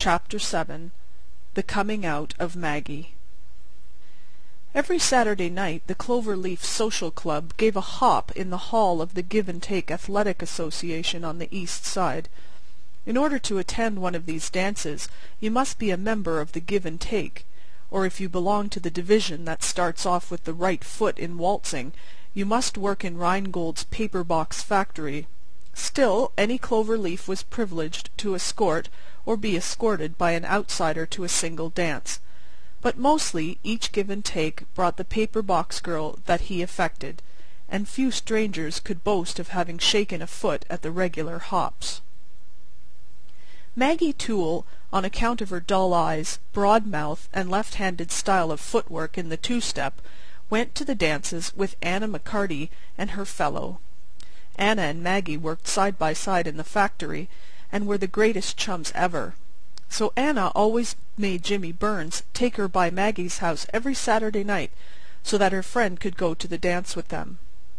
Chapter 7. The Coming Out of Maggie. Every Saturday night the Cloverleaf Social Club gave a hop in the hall of the Give and Take Athletic Association on the East Side. In order to attend one of these dances you must be a member of the Give and Take, or if you belong to the division that starts off with the right foot in waltzing, you must work in Rheingold's paper-box factory. Still, any Cloverleaf was privileged to escort or be escorted by an outsider to a single dance. But mostly each Give and Take brought the paper-box girl that he affected, and few strangers could boast of having shaken a foot at the regular hops. Maggie Toole, on account of her dull eyes, broad mouth, and left-handed style of footwork in the two-step, went to the dances with Anna McCarty and her fellow. Anna and Maggie worked side by side in the factory, and were the greatest chums ever. So Anna always made Jimmy Burns take her by Maggie's house every Saturday night, so that her friend could go to the dance with them.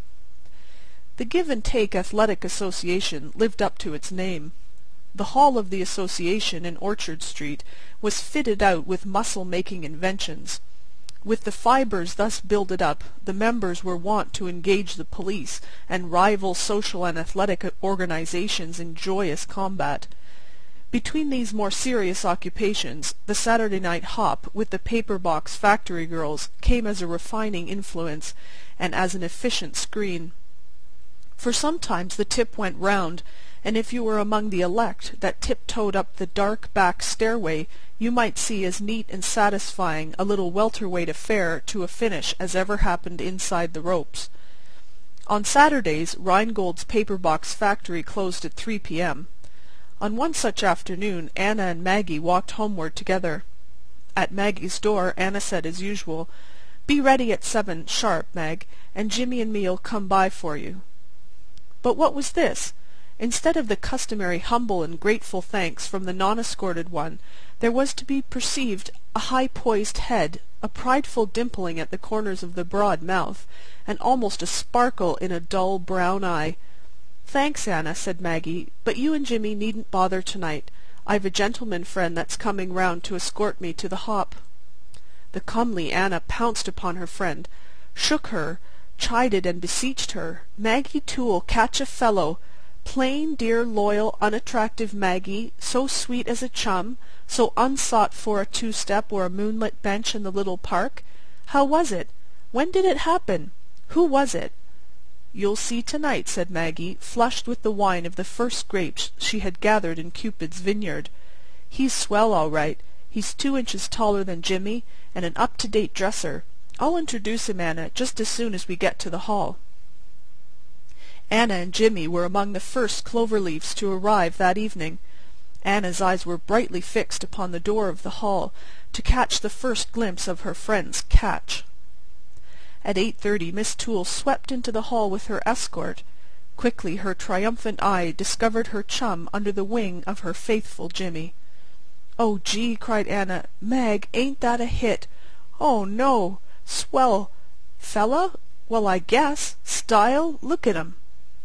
The Give and Take Athletic Association lived up to its name. The hall of the association in Orchard Street was fitted out with muscle-making inventions. With the fibres thus builded up, the members were wont to engage the police and rival social and athletic organizations in joyous combat. Between these more serious occupations, the Saturday night hop with the paper-box factory girls came as a refining influence and as an efficient screen. For sometimes the tip went round, and if you were among the elect that tiptoed up the dark back stairway, you might see as neat and satisfying a little welterweight affair to a finish as ever happened inside the ropes. On Saturdays Rheingold's paper-box factory closed at 3 p.m. On one such afternoon Anna and Maggie walked homeward together. At Maggie's door Anna said as usual, "Be ready at 7 sharp, Mag, and Jimmy and me'll come by for you." But what was this? Instead of the customary humble and grateful thanks from the non-escorted one, there was to be perceived a high-poised head, a prideful dimpling at the corners of the broad mouth, and almost a sparkle in a dull brown eye. "Thanks, Anna," said Maggie, "but you and Jimmy needn't bother tonight. I've a gentleman friend that's coming round to escort me to the hop." The comely Anna pounced upon her friend, shook her, chided and beseeched her. Maggie Toole catch a fellow! Plain, dear, loyal, unattractive Maggie, so sweet as a chum, so unsought for a two-step or a moonlit bench in the little park. How was it? When did it happen? Who was it? "You'll see tonight," said Maggie, flushed with the wine of the first grapes she had gathered in Cupid's vineyard. "He's swell all right. He's 2 inches taller than Jimmy, and an up-to-date dresser. I'll introduce him, Anna, just as soon as we get to the hall." Anna and Jimmy were among the first Cloverleafs to arrive that evening. Anna's eyes were brightly fixed upon the door of the hall, to catch the first glimpse of her friend's catch. At 8:30 Miss Toole swept into the hall with her escort. Quickly her triumphant eye discovered her chum under the wing of her faithful Jimmy. "Oh, gee!" cried Anna. "Mag, ain't that a hit? Oh, no! Swell! Fella? Well, I guess! Style? Look at 'em!"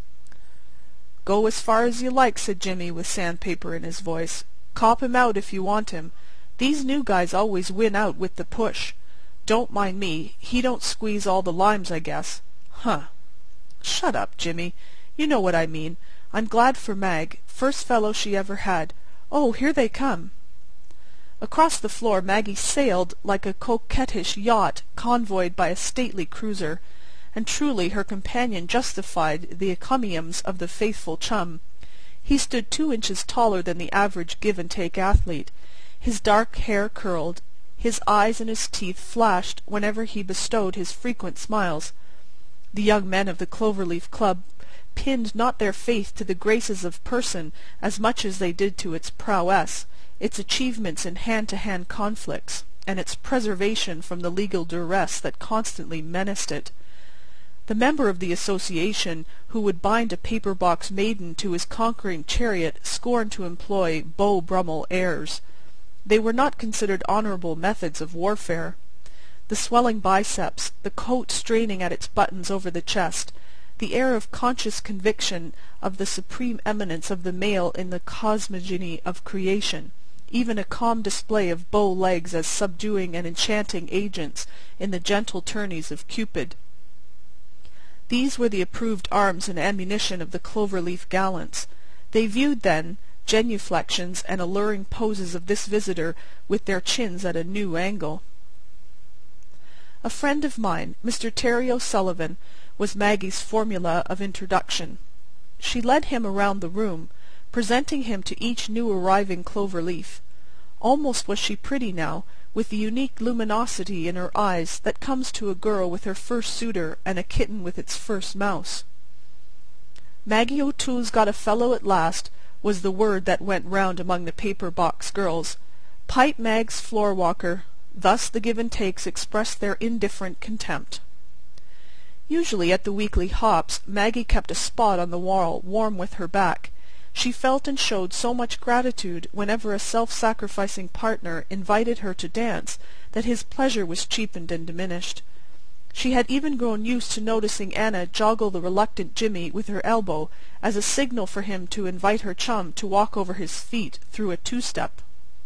"Go as far as you like," said Jimmy with sandpaper in his voice. "Cop him out if you want him. These new guys always win out with the push. Don't mind me. He don't squeeze all the limes, I guess. Huh!" "Shut up, Jimmy. You know what I mean. I'm glad for Mag. First fellow she ever had. Oh, here they come!" Across the floor Maggie sailed like a coquettish yacht convoyed by a stately cruiser, and truly her companion justified the encomiums of the faithful chum. He stood 2 inches taller than the average Give and Take athlete. His dark hair curled, his eyes and his teeth flashed whenever he bestowed his frequent smiles. The young men of the Cloverleaf Club pinned not their faith to the graces of person as much as they did to its prowess, its achievements in hand-to-hand conflicts, and its preservation from the legal duress that constantly menaced it. The member of the association who would bind a paper-box maiden to his conquering chariot scorned to employ Beau Brummel airs. They were not considered honourable methods of warfare. The swelling biceps, the coat straining at its buttons over the chest, the air of conscious conviction of the supreme eminence of the male in the cosmogony of creation, even a calm display of bow legs as subduing and enchanting agents in the gentle tourneys of Cupid. These were the approved arms and ammunition of the Cloverleaf gallants. They viewed, then, genuflections and alluring poses of this visitor with their chins at a new angle. A friend of mine, Mr. Terry O'Sullivan, was Maggie's formula of introduction. She led him around the room, presenting him to each new arriving Cloverleaf. Almost was she pretty now, with the unique luminosity in her eyes that comes to a girl with her first suitor and a kitten with its first mouse. "Maggie O'Toole's got a fellow at last," was the word that went round among the paper-box girls. "Pipe Mag's floor-walker." Thus the give-and-takes expressed their indifferent contempt. Usually at the weekly hops Maggie kept a spot on the wall warm with her back. She felt and showed so much gratitude whenever a self-sacrificing partner invited her to dance that his pleasure was cheapened and diminished. She had even grown used to noticing Anna joggle the reluctant Jimmy with her elbow as a signal for him to invite her chum to walk over his feet through a two-step.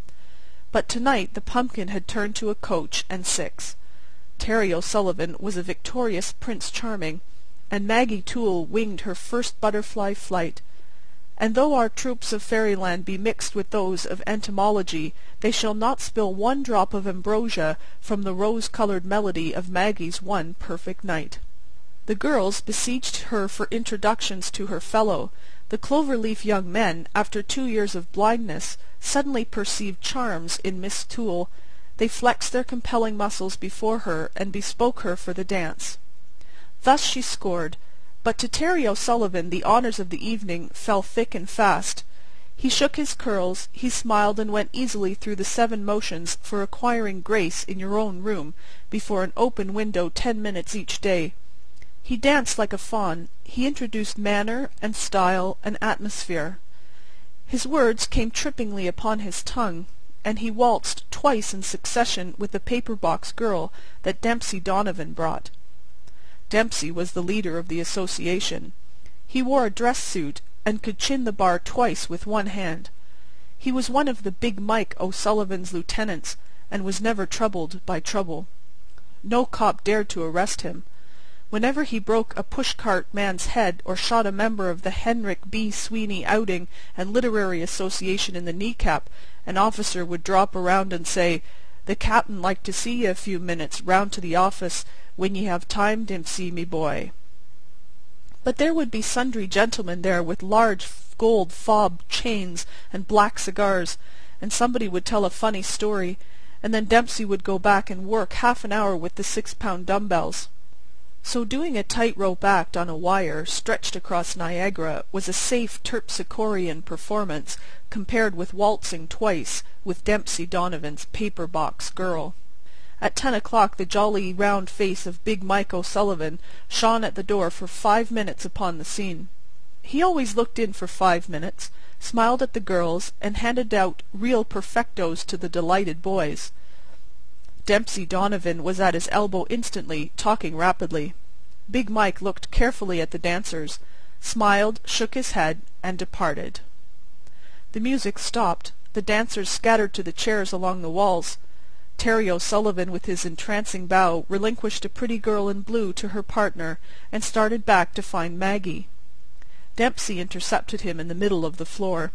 But tonight the pumpkin had turned to a coach and six. Terry O'Sullivan was a victorious Prince Charming, and Maggie Toole winged her first butterfly flight. And though our troops of fairyland be mixed with those of entomology, they shall not spill one drop of ambrosia from the rose-coloured melody of Maggie's one perfect night. The girls besieged her for introductions to her fellow. The Cloverleaf young men, after 2 years of blindness, suddenly perceived charms in Miss Toole. They flexed their compelling muscles before her and bespoke her for the dance. Thus she scored, but to Terry O'Sullivan the honours of the evening fell thick and fast. He shook his curls, he smiled and went easily through the 7 motions for acquiring grace in your own room before an open window 10 minutes each day. He danced like a faun. He introduced manner and style and atmosphere. His words came trippingly upon his tongue, and he waltzed twice in succession with the paper-box girl that Dempsey Donovan brought. Dempsey was the leader of the association. He wore a dress suit, and could chin the bar twice with one hand. He was one of the Big Mike O'Sullivan's lieutenants, and was never troubled by trouble. No cop dared to arrest him. Whenever he broke a push-cart man's head or shot a member of the Henrik B. Sweeney Outing and Literary Association in the kneecap, an officer would drop around and say, "The cap'n like to see ye a few minutes round to the office, when ye have time, Dempsey, me boy." But there would be sundry gentlemen there with large gold fob chains and black cigars, and somebody would tell a funny story, and then Dempsey would go back and work half an hour with the 6-pound dumbbells. So doing a tight-rope act on a wire stretched across Niagara was a safe terpsichorean performance compared with waltzing twice with Dempsey Donovan's paper-box girl. At 10 o'clock the jolly round face of Big Mike O'Sullivan shone at the door for 5 minutes upon the scene. He always looked in for 5 minutes, smiled at the girls, and handed out real perfectos to the delighted boys. Dempsey Donovan was at his elbow instantly, talking rapidly. Big Mike looked carefully at the dancers, smiled, shook his head, and departed. The music stopped. The dancers scattered to the chairs along the walls. Terry O'Sullivan, with his entrancing bow, relinquished a pretty girl in blue to her partner, and started back to find Maggie. Dempsey intercepted him in the middle of the floor.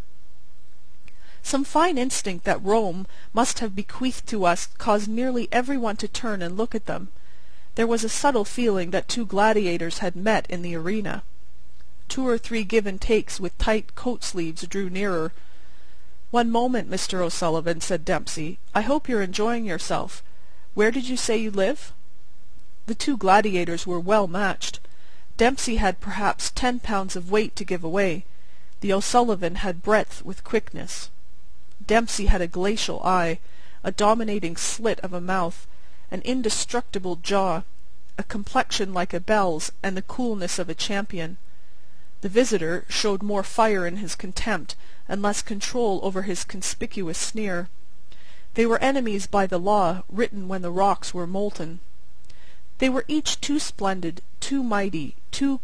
Some fine instinct that Rome must have bequeathed to us caused nearly every one to turn and look at them. There was a subtle feeling that 2 gladiators had met in the arena. 2 or 3 give-and-takes with tight coat-sleeves drew nearer. "One moment, Mr. O'Sullivan," said Dempsey. "I hope you're enjoying yourself. Where did you say you live?" The 2 gladiators were well matched. Dempsey had perhaps 10 pounds of weight to give away. The O'Sullivan had breadth with quickness. Dempsey had a glacial eye, a dominating slit of a mouth, an indestructible jaw, a complexion like a belle's, and the coolness of a champion. The visitor showed more fire in his contempt, and less control over his conspicuous sneer. They were enemies by the law, written when the rocks were molten. They were each too splendid, too mighty, too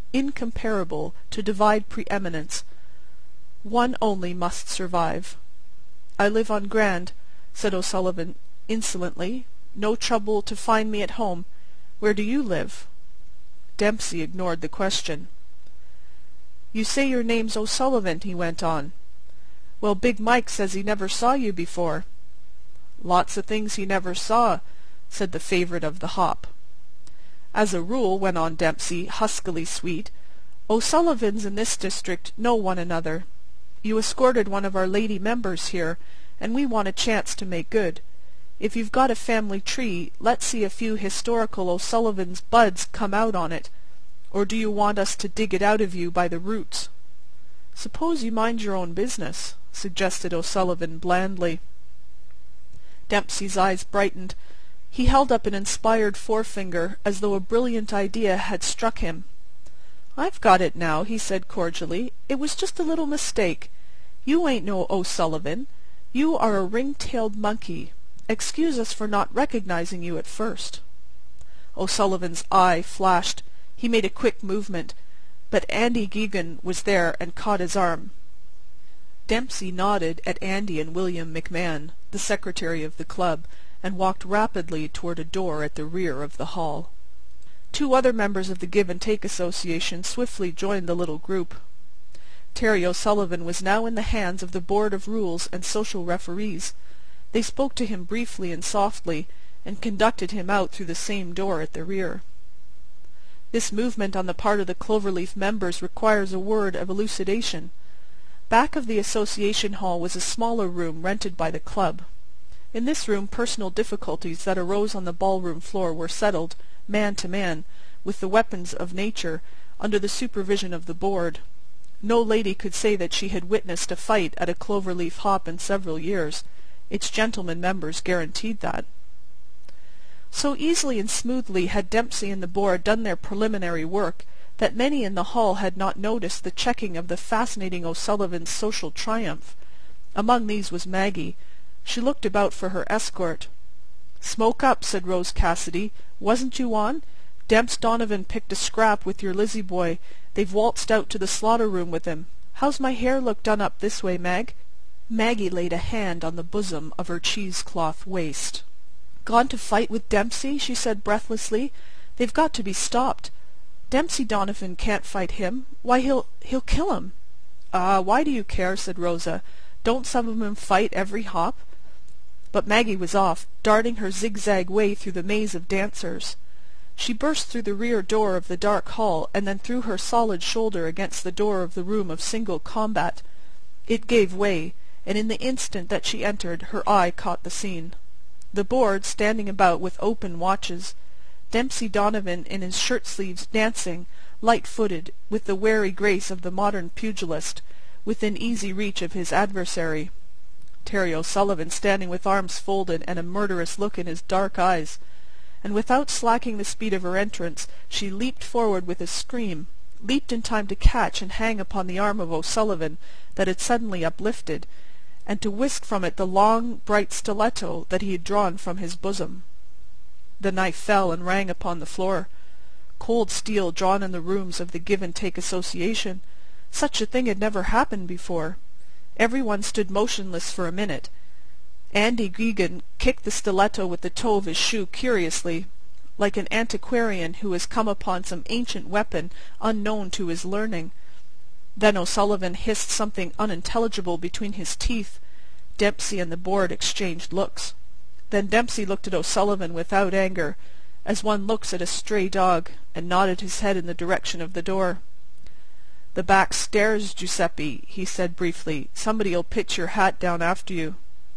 incomparable to divide preeminence. One only must survive. "I live on Grand," said O'Sullivan, insolently. "No trouble to find me at home. Where do you live?" Dempsey ignored the question. "You say your name's O'Sullivan," he went on. "Well, Big Mike says he never saw you before." "Lots o' things he never saw," said the favourite of the hop. "As a rule," went on Dempsey, huskily sweet, "O'Sullivans in this district know one another. You escorted one of our lady members here, and we want a chance to make good. If you've got a family tree, let's see a few historical O'Sullivans' buds come out on it. Or do you want us to dig it out of you by the roots?" "Suppose you mind your own business," suggested O'Sullivan blandly. Dempsey's eyes brightened. He held up an inspired forefinger, as though a brilliant idea had struck him. "I've got it now," he said cordially. "It was just a little mistake. You ain't no O'Sullivan. You are a ring-tailed monkey. Excuse us for not recognizing you at first." O'Sullivan's eye flashed. He made a quick movement, but Andy Geoghegan was there and caught his arm. Dempsey nodded at Andy and William McMahon, the secretary of the club, and walked rapidly toward a door at the rear of the hall. Two other members of the Give and Take Association swiftly joined the little group. Terry O'Sullivan was now in the hands of the Board of Rules and Social Referees. They spoke to him briefly and softly, and conducted him out through the same door at the rear. This movement on the part of the Cloverleaf members requires a word of elucidation. Back of the association hall was a smaller room rented by the club. In this room personal difficulties that arose on the ballroom floor were settled, man to man, with the weapons of nature, under the supervision of the board. No lady could say that she had witnessed a fight at a Cloverleaf hop in several years. Its gentlemen members guaranteed that. So easily and smoothly had Dempsey and the board done their preliminary work that many in the hall had not noticed the checking of the fascinating O'Sullivan's social triumph. Among these was Maggie. She looked about for her escort. "Smoke up," said Rose Cassidy. "Wasn't you on? Demps Donovan picked a scrap with your Lizzie boy. They've waltzed out to the slaughter-room with him. How's my hair look done up this way, Mag?" Maggie laid a hand on the bosom of her cheesecloth waist. "Gone to fight with Dempsey?" she said breathlessly. "They've got to be stopped. Dempsey Donovan can't fight him. Why, he'll kill him." "Ah, why do you care?" said Rosa. "Don't some of 'em fight every hop?" But Maggie was off, darting her zigzag way through the maze of dancers. She burst through the rear door of the dark hall, and then threw her solid shoulder against the door of the room of single combat. It gave way, and in the instant that she entered, her eye caught the scene. The board standing about with open watches, Dempsey Donovan in his shirt-sleeves dancing, light-footed, with the wary grace of the modern pugilist, within easy reach of his adversary. Terry O'Sullivan standing with arms folded and a murderous look in his dark eyes, and without slacking the speed of her entrance, she leaped forward with a scream, leaped in time to catch and hang upon the arm of O'Sullivan that had suddenly uplifted, and to whisk from it the long, bright stiletto that he had drawn from his bosom. The knife fell and rang upon the floor. Cold steel drawn in the rooms of the Give and Take Association. Such a thing had never happened before. Every one stood motionless for a minute. Andy Geoghegan kicked the stiletto with the toe of his shoe curiously, like an antiquarian who has come upon some ancient weapon unknown to his learning. Then O'Sullivan hissed something unintelligible between his teeth. Dempsey and the board exchanged looks. Then Dempsey looked at O'Sullivan without anger, as one looks at a stray dog, and nodded his head in the direction of the door. "The back stairs, Giuseppe," he said briefly. "Somebody'll pitch your hat down after you."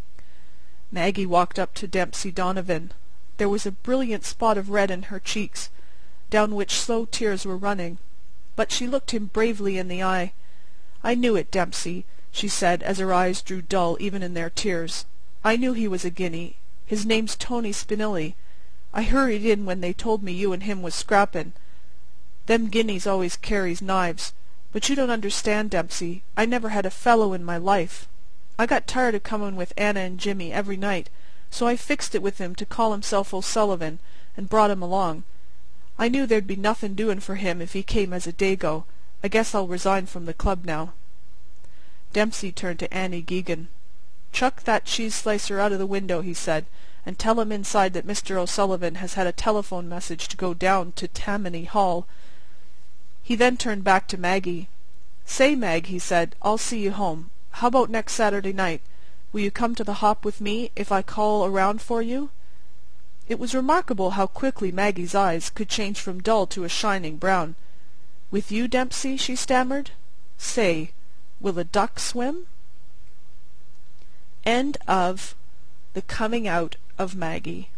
Maggie walked up to Dempsey Donovan. There was a brilliant spot of red in her cheeks, down which slow tears were running, but she looked him bravely in the eye. "I knew it, Dempsey," she said, as her eyes grew dull even in their tears. "I knew he was a guinea. His name's Tony Spinelli. I hurried in when they told me you and him was scrappin'. Them guineas always carries knives. But you don't understand, Dempsey. I never had a fellow in my life. I got tired of comin' with Anna and Jimmy every night, so I fixed it with him to call himself O'Sullivan, and brought him along. I knew there'd be nothin' doin' for him if he came as a Dago. I guess I'll resign from the club now." Dempsey turned to Annie Geoghegan. "Chuck that cheese slicer out of the window," he said, "and tell him inside that Mr. O'Sullivan has had a telephone message to go down to Tammany Hall." He then turned back to Maggie. "Say, Mag," he said, "I'll see you home. How about next Saturday night? Will you come to the hop with me if I call around for you?" It was remarkable how quickly Maggie's eyes could change from dull to a shining brown. "With you, Dempsey?" she stammered. "Say, will a duck swim?" End of The Coming Out of Maggie.